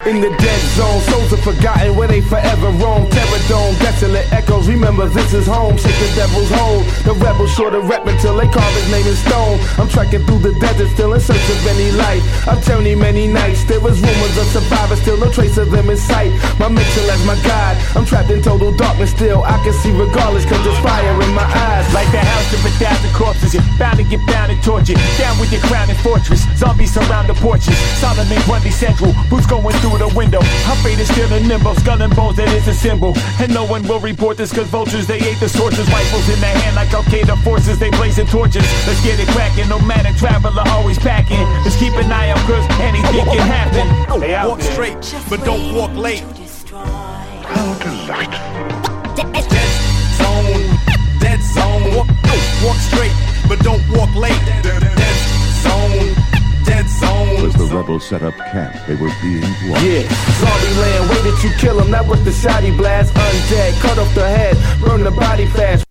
In the dead zone, souls are forgotten where they forever roam. Terror dome, desolate echoes, remember this is home. Shake the devil's hold, the rebels sure to rep until they carve his name in stone. I'm trekking through the desert, still in search of any life. I've journeyed many nights, there was rumors of survivors, still no trace of them in sight. My Mitchell as my guide, I'm trapped in total darkness still. I can see regardless, cause there's fire in my eyes. Like the house of 1,000 corpses, you're bound to get bound and tortured. Down with your crown and fortress, zombies surround the porches. Solomon Grundy Central, boots going through the window. Our fate is still in limbo, skull and bones, that is a symbol. And no one will report this cause vultures, they ate the sources. Rifles in their hand like Al-Qaeda forces, they blazing torches. Let's get it cracking, no matter traveler always packing. Let's keep an eye out cause anything can happen. Walk straight, but don't walk late. How delightful. Dead zone. Walk straight, but don't walk late. Dead zone. As the rebels set up camp, they were being blocked. Yeah, zombie land, way that you kill them, not with the shotty blast. Undead, cut off the head, burn the body fast.